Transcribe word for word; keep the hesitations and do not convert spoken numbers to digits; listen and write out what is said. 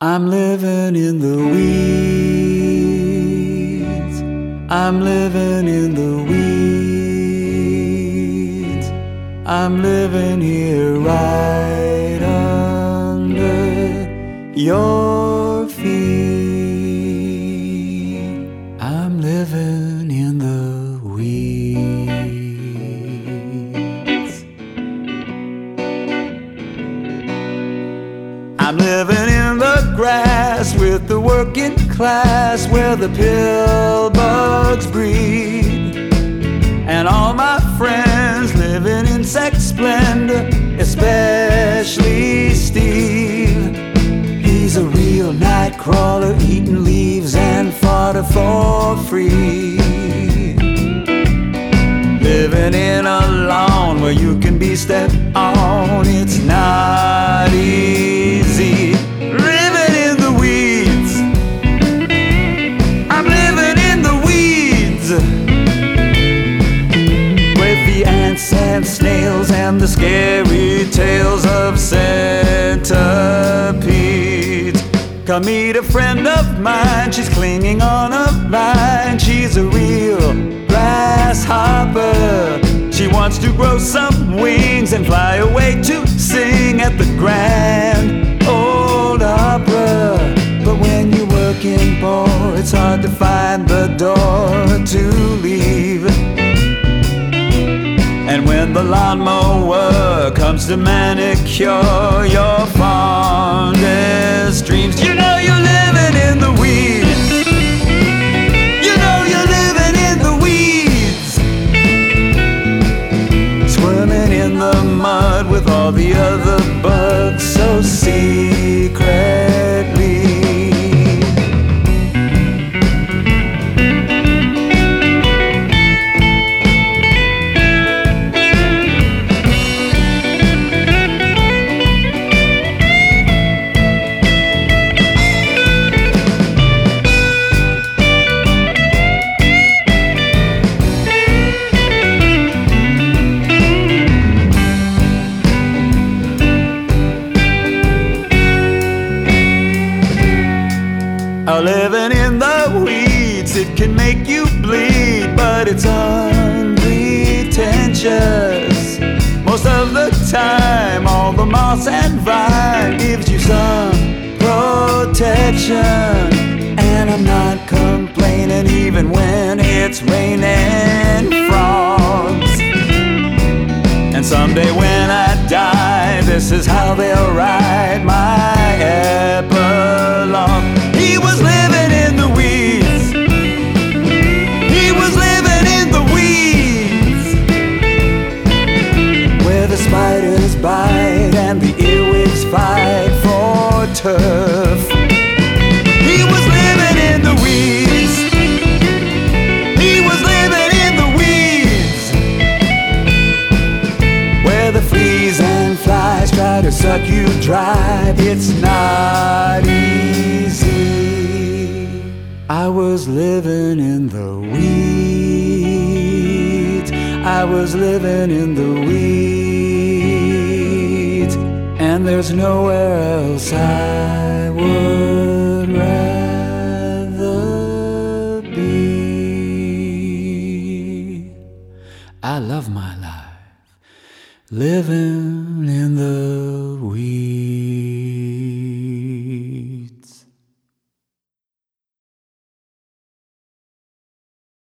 I'm living in the weeds. I'm living in the weeds. I'm living here right under your feet. I'm living in the weeds. I'm living in the grass with the working class, where the pill bugs breed. And all my friends living in sex splendor, especially Steve. He's a real night crawler, eating leaves and fodder for free. Living in a lawn where you can be stepped on, it's not easy. Living in the weeds. I'm living in the weeds, with the ants and snails and the scary tales of centipedes. Come meet a friend of mine, she's clinging on a vine. She's a real grasshopper. She wants to grow some wings and fly away to sing at the Grand Ole Opera. But when you're working poor, it's hard to find the door to leave. And when the lawnmower comes to manicure your fondest dreams, you know you're living in the weeds. You know you're living in the weeds, swimming in the mud with all the other bugs so secretly. Oh, living in the weeds, it can make you bleed, but it's unpretentious. Most of the time, all the moss and vine gives you some protection. And I'm not complaining even when it's raining frogs. And someday when I die, this is how they'll write my epilogue. He was living in the weeds. He was living in the weeds, where the spiders bite and the earwigs fight for turf. He was living in the weeds. He was living in the weeds, where the fleas and flies try to suck you dry. It's not easy. I was living in the weeds. I was living in the weeds, and there's nowhere else I would rather be. I love my life, living